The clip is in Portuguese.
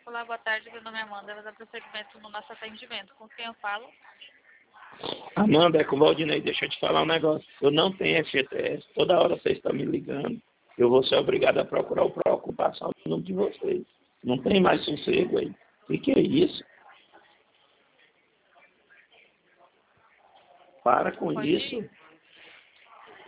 Olá, boa tarde. Meu nome é Amanda. Eu vou dar prosseguimento no nosso atendimento. Com quem eu falo? Amanda, é com o Valdinei. Deixa eu te falar um negócio. Eu não tenho FGTS. Toda hora vocês estão me ligando. Eu vou ser obrigado a procurar o PROCON, passar o nome de vocês. Não tem mais sossego aí. O que é isso? Para com Pode isso.